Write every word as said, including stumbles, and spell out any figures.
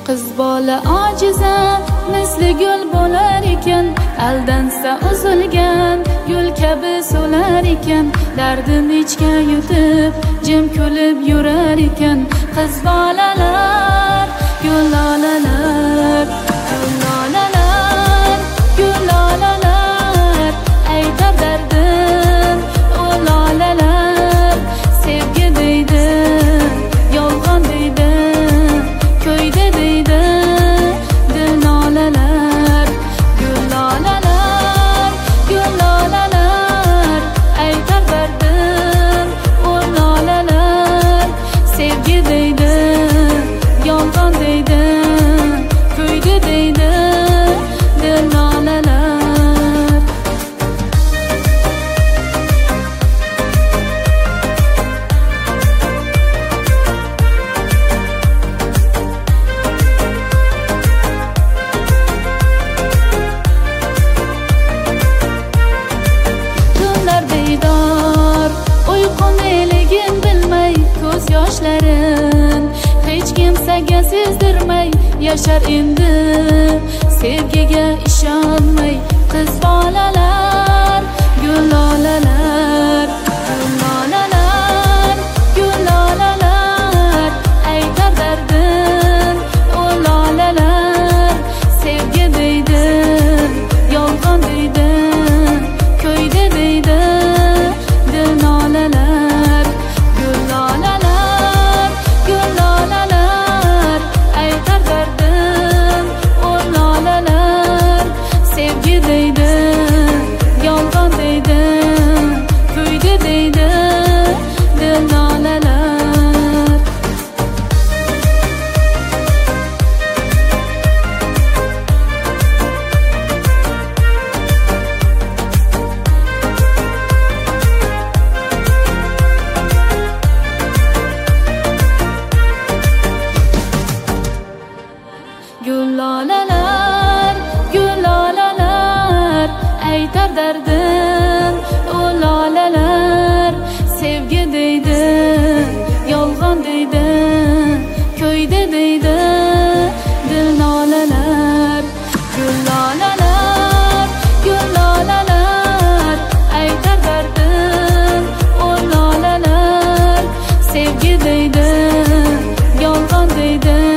Qiz bola ojiza misli gul bo'lar ekan, aldansa uzilgan gul kabi so'lar ekan, dardini ichga yutib jim kulib yurar ekan. Qiz bolalar gulolalar, gulolalar, gulolalar, aytar dardim o lolalar. Sevgi deydi, yolg'on deydi, ko'ydi deydi dil nolalar. Gulolalar, gulolalar, aytar dardim o lolalar. Sevgi deydi, yolg'on deydi, ko'ydi deydi dil nolalar. Tunlar beydor, uyqu neligin bilmay, ko'z yoshlarin hech kimsaga sezdirmay yashar endi, sevgiga ishonmay. Qiz bolalar gulolalar, gulolalar, gulolalar, aytar dardim o lolalar. Sevgi deydi, yolg'on deydi, ko'ydi deydi dil nolalar. Gulolalar, gulolalar, aytar dardim o lolalar. Sevgi deydi, yolg'on deydi, ko'ydi deydi dil nolalar. Gulolalar, gulolalar, aytar dardim o lolalar. Sevgi deydi, yolg'on deydi, ko'ydi deydi dil nolalar. Gulolalar, gulolalar, aytar dardim o lolalar. Sevgi deydi, yolg'on deydi,